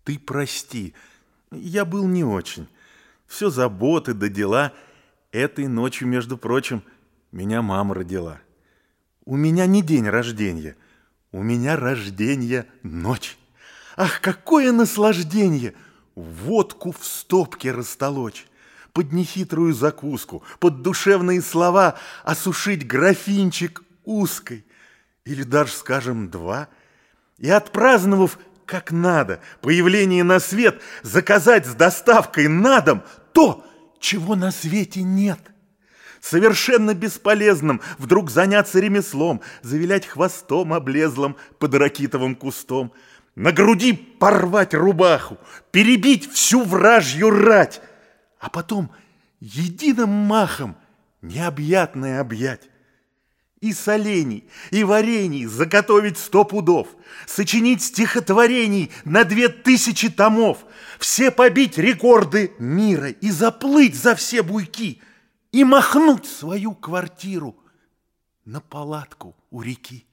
Ты прости, я был не очень. Все заботы да дела. Этой ночью, между прочим, меня мама родила. У меня не день рождения, у меня рождения ночь. Ах, какое наслаждение! Водку в стопке растолочь, под нехитрую закуску, под душевные слова осушить графинчик узкой, или даже, скажем, два, и, отпраздновав как надо появление на свет, заказать с доставкой на дом то, чего на свете нет. Совершенно бесполезным вдруг заняться ремеслом, завилять хвостом облезлым под ракитовым кустом, на груди порвать рубаху, перебить всю вражью рать, а потом единым махом необъятное объять. И солений, и варений заготовить 100 пудов, сочинить стихотворений на 2000 томов, все побить рекорды мира и заплыть за все буйки, и махнуть свою квартиру на палатку у реки.